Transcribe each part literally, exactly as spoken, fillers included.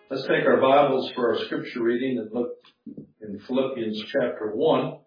Let's take our Bibles for our scripture reading and look in Philippians chapter one.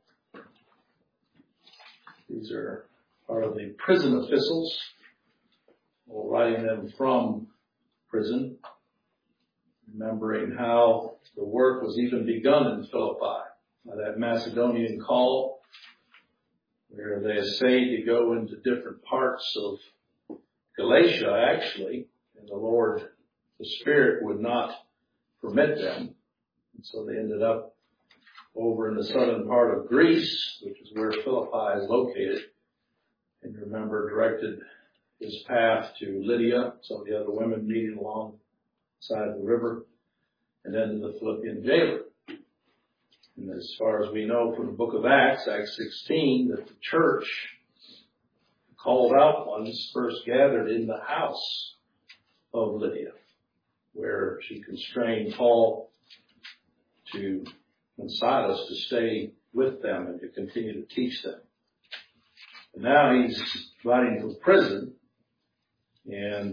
These are part of the prison epistles, or writing them from prison, remembering how the work was even begun in Philippi by that Macedonian call, where they essayed to go into different parts of Galatia, actually, and the Lord, the Spirit, would not permit them. And so they ended up over in the southern part of Greece, which is where Philippi is located. And you remember, directed his path to Lydia, some of the other women meeting alongside the river, and then to the Philippian jailer. And as far as we know from the book of Acts, Acts sixteen, that the church, called out ones, first gathered in the house of Lydia, where she constrained Paul to and Silas to stay with them and to continue to teach them. And now he's writing from prison, and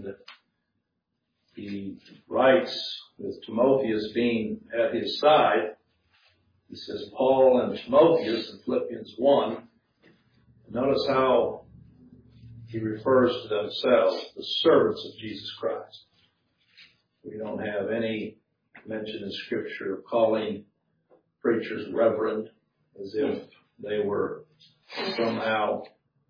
he writes with Timotheus being at his side. He says, Paul and Timotheus in Philippians one. Notice how he refers to themselves, the servants of Jesus Christ. We don't have any mention in Scripture of calling preachers reverend as if they were somehow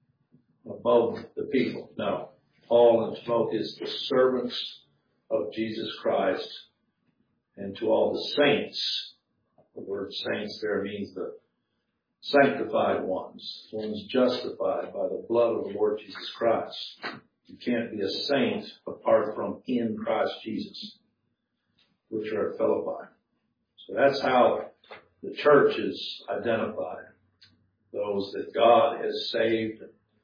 above the people. No. Paul and Timotheus, the servants of Jesus Christ, and to all the saints. The word saints there means the sanctified ones, ones justified by the blood of the Lord Jesus Christ. You can't be a saint apart from in Christ Jesus, which are at Philippi. So that's how the church is identified. Those that God has saved,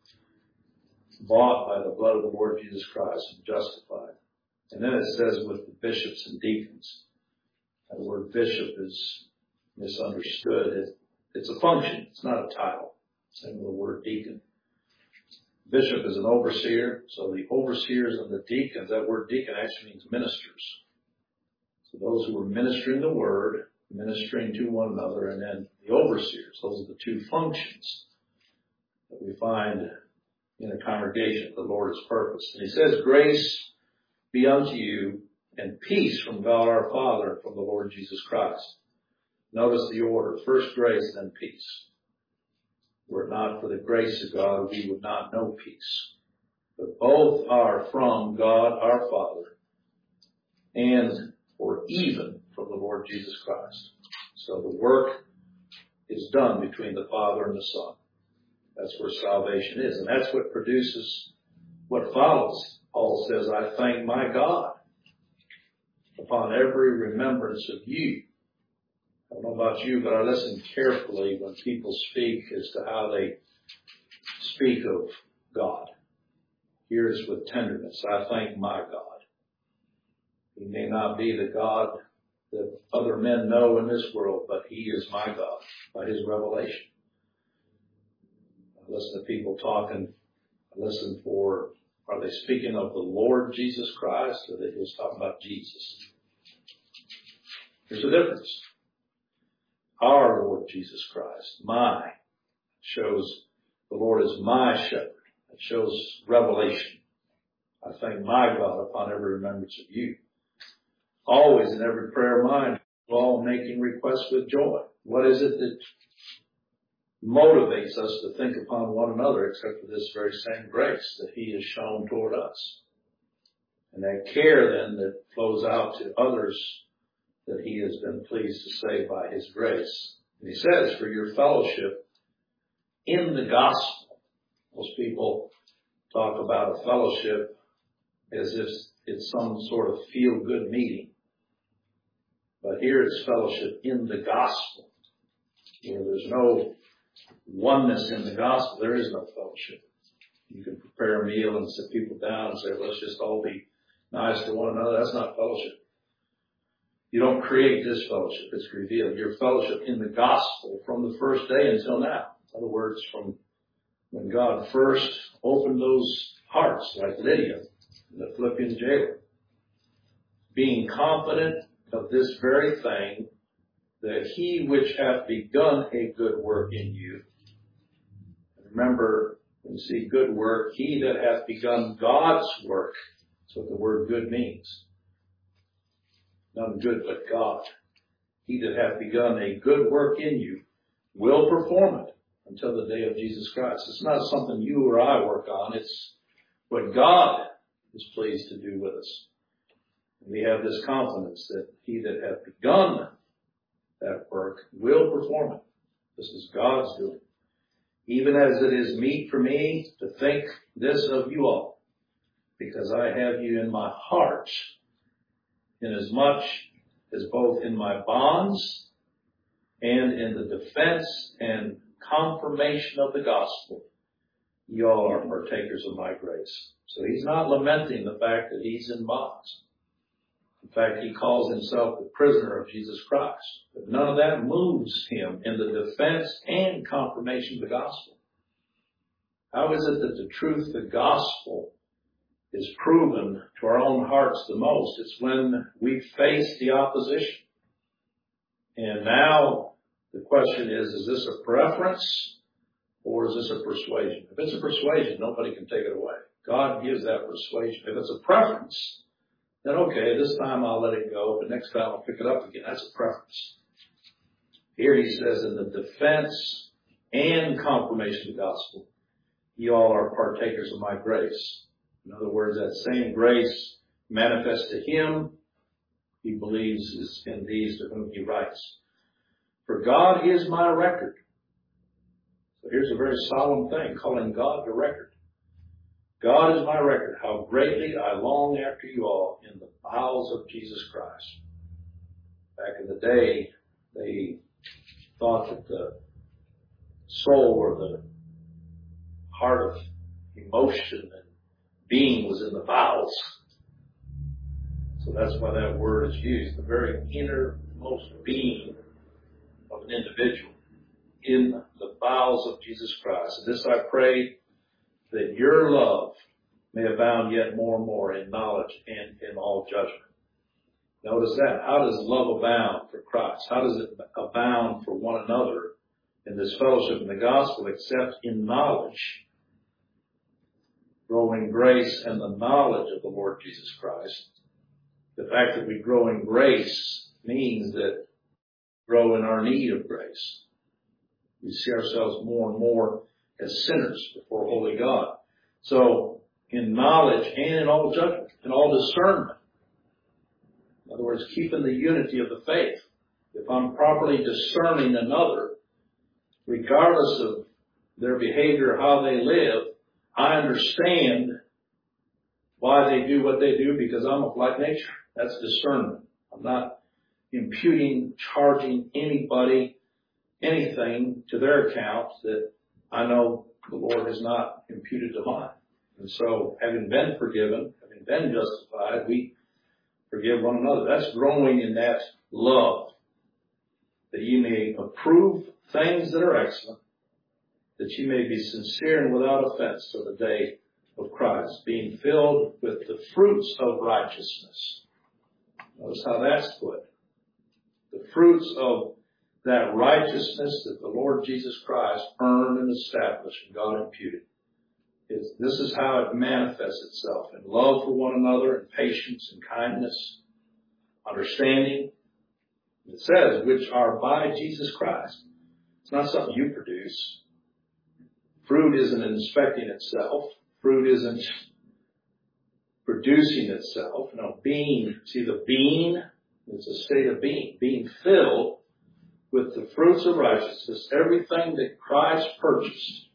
bought by the blood of the Lord Jesus Christ, and justified. And then it says with the bishops and deacons. The word bishop is misunderstood. It, it's a function. It's not a title. Same with the word deacon. Bishop is an overseer. So the overseers and the deacons, that word deacon actually means ministers. So those who are ministering the word, ministering to one another, and then the overseers. Those are the two functions that we find in a congregation the Lord has purposed. And he says, grace be unto you and peace from God our Father and from the Lord Jesus Christ. Notice the order. First grace, then peace. Were it not for the grace of God, we would not know peace. But both are from God our Father and or even from the Lord Jesus Christ. So the work is done between the Father and the Son. That's where salvation is. And that's what produces what follows. Paul says, I thank my God upon every remembrance of you. I don't know about you, but I listen carefully when people speak as to how they speak of God. Here's with tenderness, I thank my God. He may not be the God that other men know in this world, but he is my God by his revelation. I listen to people talking. I listen for, are they speaking of the Lord Jesus Christ, or are they just talking about Jesus? There's a difference. Our Lord Jesus Christ, my, shows the Lord is my shepherd. It shows revelation. I thank my God upon every remembrance of you. Always in every prayer of mine, all making requests with joy. What is it that motivates us to think upon one another except for this very same grace that he has shown toward us? And that care then that flows out to others that he has been pleased to save by his grace. And he says, for your fellowship in the gospel. Most people talk about a fellowship as if it's some sort of feel-good meeting. But here it's fellowship in the gospel, where there's no oneness in the gospel. There is no fellowship. You can prepare a meal and sit people down and say, let's just all be nice to one another. That's not fellowship. You don't create this fellowship. It's revealed. Your fellowship in the gospel from the first day until now. In other words, from when God first opened those hearts, like Lydia, the Philippian jailer, being confident of this very thing, that he which hath begun a good work in you. Remember, when you see good work, he that hath begun God's work. That's what the word good means. None good but God. He that hath begun a good work in you will perform it until the day of Jesus Christ. It's not something you or I work on. It's what God is pleased to do with us. And we have this confidence that he that hath begun that work will perform it. This is God's doing. Even as it is meet for me to think this of you all, because I have you in my heart, inasmuch as both in my bonds and in the defense and confirmation of the gospel, you all are partakers of my grace. So he's not lamenting the fact that he's in bonds. In fact, he calls himself the prisoner of Jesus Christ. But none of that moves him in the defense and confirmation of the gospel. How is it that the truth of the gospel is proven to our own hearts the most? It's when we face the opposition. And now the question is, is this a preference or is this a persuasion? If it's a persuasion, nobody can take it away. God gives that persuasion. If it's a preference, then okay, this time I'll let it go, but next time I'll pick it up again. That's a preference. Here he says, in the defense and confirmation of the gospel, you all are partakers of my grace. In other words, that same grace manifest to him, he believes, is in these to whom he writes. For God is my record. So here's a very solemn thing, calling God the record. God is my record, how greatly I long after you all in the bowels of Jesus Christ. Back in the day, they thought that the soul or the heart of emotion and being was in the bowels. So that's why that word is used, the very innermost being of an individual in the bowels of Jesus Christ. And this I pray, that your love may abound yet more and more in knowledge and in all judgment. Notice that. How does love abound for Christ? How does it abound for one another in this fellowship in the gospel except in knowledge, growing grace and the knowledge of the Lord Jesus Christ? The fact that we grow in grace means that we grow in our need of grace. We see ourselves more and more as sinners before holy God. So, in knowledge and in all judgment, in all discernment. In other words, keeping the unity of the faith. If I'm properly discerning another, regardless of their behavior, how they live, I understand why they do what they do because I'm of like nature. That's discernment. I'm not imputing, charging anybody anything to their account that I know the Lord has not imputed to mine. And so, having been forgiven, having been justified, we forgive one another. That's growing in that love, that ye may approve things that are excellent, that ye may be sincere and without offense till the day of Christ, being filled with the fruits of righteousness. Notice how that's put. The fruits of that righteousness that the Lord Jesus Christ earned and established and God imputed. It's, this is how it manifests itself in love for one another and patience and kindness, understanding. It says, which are by Jesus Christ. It's not something you produce. Fruit isn't inspecting itself. Fruit isn't producing itself. No, being, see the being, it's a state of being, being filled with the fruits of righteousness, everything that Christ purchased,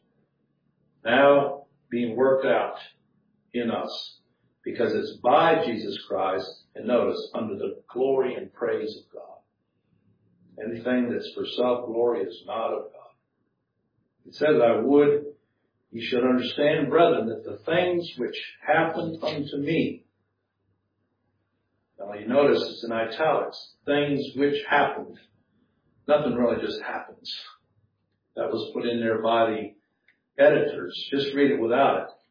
now being worked out in us, because it's by Jesus Christ, and notice, under the glory and praise of God. Anything that's for self-glory is not of God. It says, I would you should understand, brethren, that the things which happened unto me, now you notice it's in italics, things which happened. Nothing really just happens. That was put in there by the editors. Just read it without it.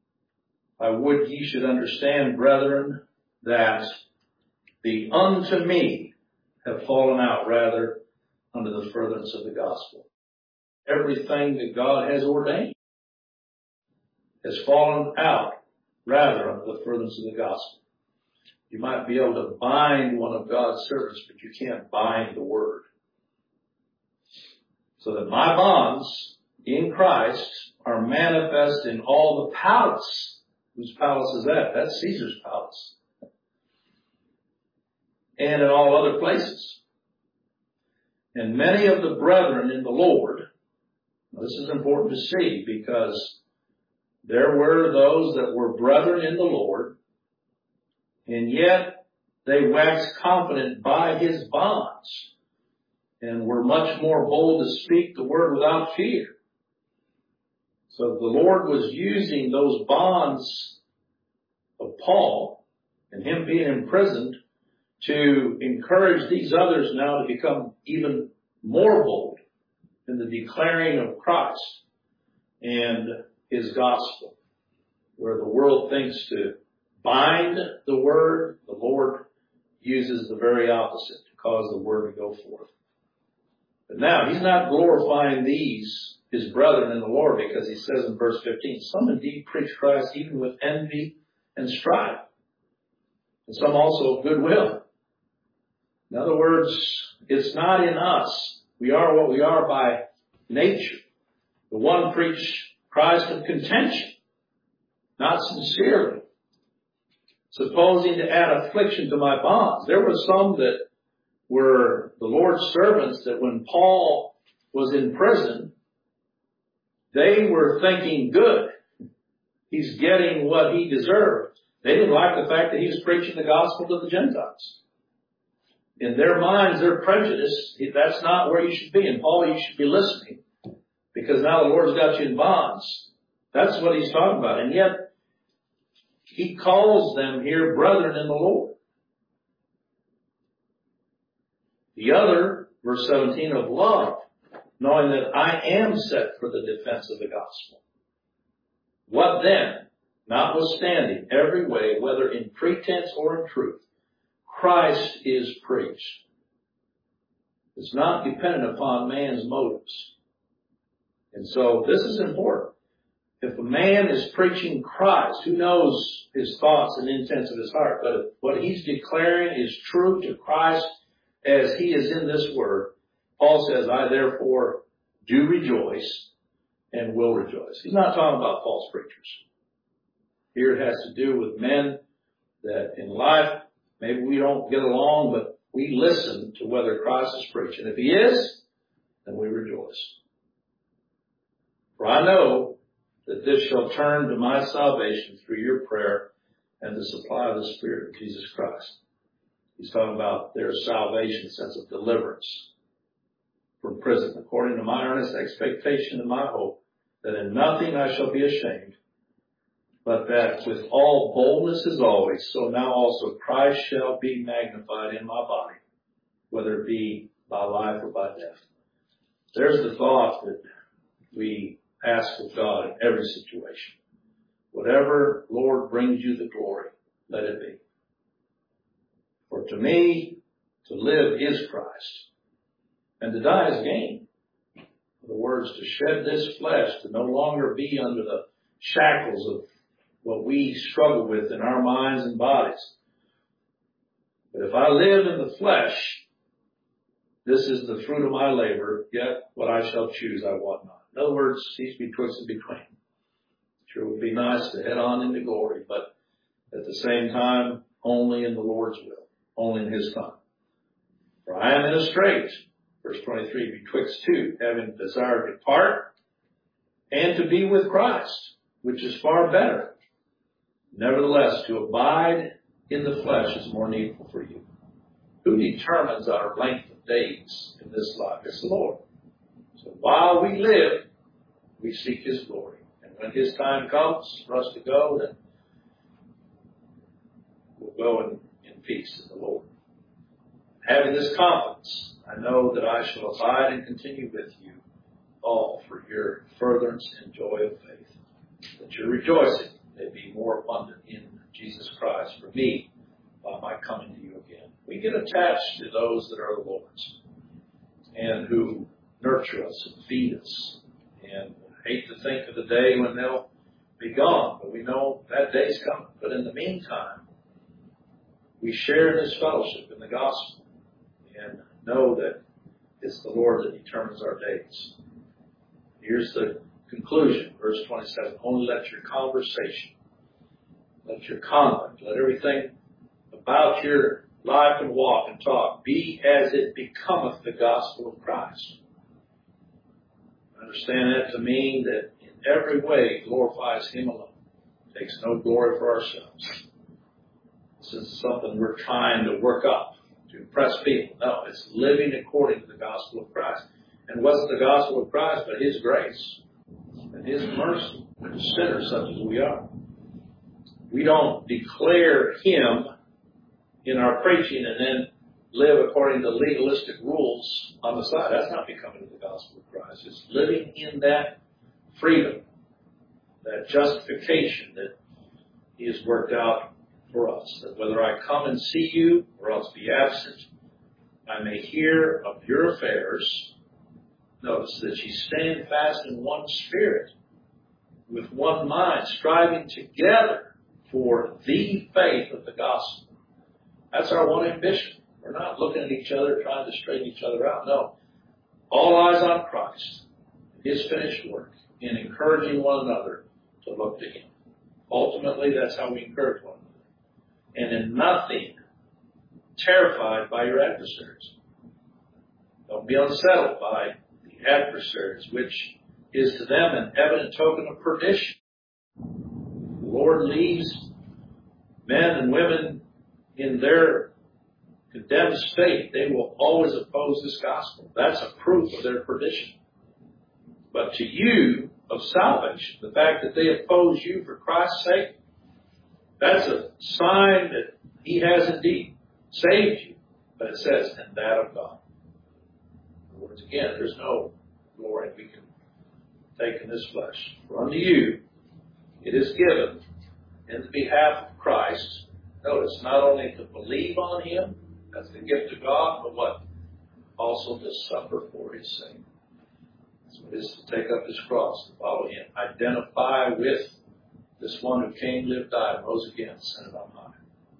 I would ye should understand, brethren, that the unto me have fallen out rather under the furtherance of the gospel. Everything that God has ordained has fallen out rather under the furtherance of the gospel. You might be able to bind one of God's servants, but you can't bind the word. So that my bonds in Christ are manifest in all the palace. Whose palace is that? That's Caesar's palace. And in all other places. And many of the brethren in the Lord, now this is important to see because there were those that were brethren in the Lord, and yet they waxed confident by his bonds and were much more bold to speak the word without fear. So the Lord was using those bonds of Paul and him being imprisoned to encourage these others now to become even more bold in the declaring of Christ and his gospel. Where the world thinks to bind the word, the Lord uses the very opposite to cause the word to go forth. But now, he's not glorifying these, his brethren in the Lord, because he says in verse fifteen, some indeed preach Christ even with envy and strife, and some also of goodwill. In other words, it's not in us. We are what we are by nature. The one preached Christ of contention, not sincerely, supposing to add affliction to my bonds. There were some that were the Lord's servants that when Paul was in prison, they were thinking, good, he's getting what he deserved. They didn't like the fact that he was preaching the gospel to the Gentiles. In their minds, their prejudice, that's not where you should be. And Paul, you should be listening because now the Lord's got you in bonds. That's what he's talking about. And yet, he calls them here brethren in the Lord. The other, verse seventeen, of love, knowing that I am set for the defense of the gospel. What then? Notwithstanding every way, whether in pretense or in truth, Christ is preached. It's not dependent upon man's motives. And so this is important. If a man is preaching Christ, who knows his thoughts and intents of his heart? But if what he's declaring is true to Christ as he is in this word, Paul says, I therefore do rejoice and will rejoice. He's not talking about false preachers. Here it has to do with men that in life, maybe we don't get along, but we listen to whether Christ is preached. And if he is, then we rejoice. For I know that this shall turn to my salvation through your prayer and the supply of the Spirit of Jesus Christ. He's talking about their salvation, sense of deliverance from prison, according to my earnest expectation and my hope, that in nothing I shall be ashamed, but that with all boldness as always, so now also Christ shall be magnified in my body, whether it be by life or by death. There's the thought that we ask of God in every situation. Whatever, Lord, brings you the glory, let it be. For to me, to live is Christ, and to die is gain. In other words, to shed this flesh, to no longer be under the shackles of what we struggle with in our minds and bodies. But if I live in the flesh, this is the fruit of my labor, yet what I shall choose I want not. In other words, he's betwixt and between. Sure would be nice to head on into glory, but at the same time, only in the Lord's will, only in his time. For I am in a strait, verse twenty-three, betwixt two, having desire to depart and to be with Christ, which is far better. Nevertheless, to abide in the flesh is more needful for you. Who determines our length of days in this life? It's the Lord. So while we live, we seek his glory. And when his time comes for us to go, then we'll go in, in peace in the Lord. Having this confidence, I know that I shall abide and continue with you all for your furtherance and joy of faith, that your rejoicing may be more abundant in Jesus Christ for me by my coming to you again. We get attached to those that are the Lord's and who nurture us and feed us. And I hate to think of the day when they'll be gone, but we know that day's coming. But in the meantime, we share in this fellowship in the gospel and know that it's the Lord that determines our days. Here's the conclusion, verse twenty-seven. Only let your conversation, let your conduct, let everything about your life and walk and talk be as it becometh the gospel of Christ. I understand that to mean that in every way glorifies Him alone. Takes no glory for ourselves. This is something we're trying to work up to impress people. No, it's living according to the gospel of Christ. And what's the gospel of Christ but His grace and His mercy to sinners such as we are? We don't declare Him in our preaching and then live according to legalistic rules on the side. That's not becoming the gospel of Christ. It's living in that freedom, that justification that He has worked out for us. That whether I come and see you or else be absent, I may hear of your affairs. Notice that you stand fast in one spirit, with one mind, striving together for the faith of the gospel. That's our one ambition. We're not looking at each other trying to straighten each other out. No. All eyes on Christ, His finished work, in encouraging one another to look to Him. Ultimately, that's how we encourage one another. And in nothing terrified by your adversaries. Don't be unsettled by the adversaries, which is to them an evident token of perdition. The Lord leaves men and women in their condemned state. They will always oppose this gospel. That's a proof of their perdition. But to you of salvation, the fact that they oppose you for Christ's sake, that's a sign that He has indeed saved you. But it says, and that of God. In other words, again, there's no glory we can take in this flesh. For unto you it is given in the behalf of Christ, notice, not only to believe on Him, that's the gift of God, but what? Also to suffer for His sake. That's what it is to take up His cross, to follow Him. Identify with this one who came, lived, died, rose again, ascended on high.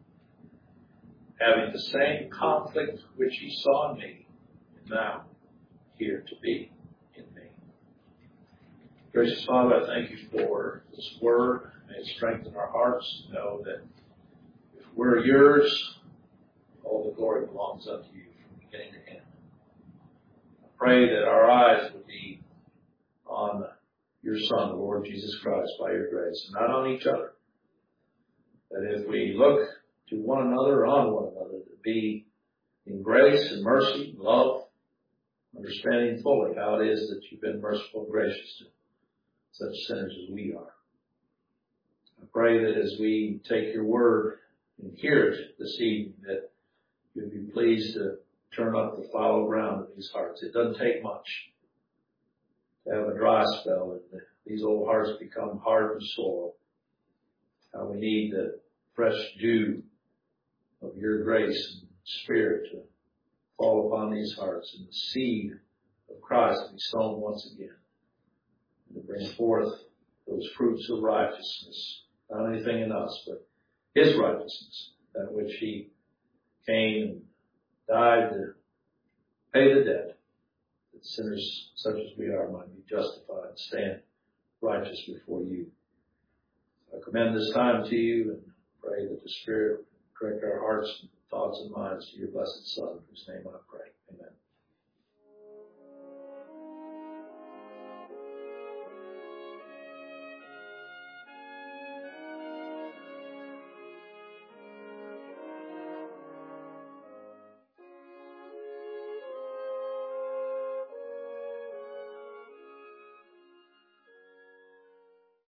Having the same conflict which He saw in me, and now here to be in me. Gracious Father, I thank You for this word. May it strengthen our hearts to know that if we're Yours, all the glory belongs unto You from beginning to end. I pray that our eyes would be on Your Son, the Lord Jesus Christ, by Your grace, and not on each other. That if we look to one another, on one another, to be in grace and mercy, and love, understanding fully how it is that You've been merciful and gracious to such sinners as we are. I pray that as we take Your word and hear it this evening, that You'd be pleased to turn up the fallow ground of these hearts. It doesn't take much to have a dry spell and these old hearts become hardened soil. How we need the fresh dew of Your grace and Spirit to fall upon these hearts, and the seed of Christ to be sown once again, and to bring forth those fruits of righteousness, not anything in us, but His righteousness, that which He came and died to pay the debt, that sinners such as we are might be justified and stand righteous before You. I commend this time to You and pray that the Spirit correct our hearts and thoughts and minds to Your blessed Son, in whose name I pray.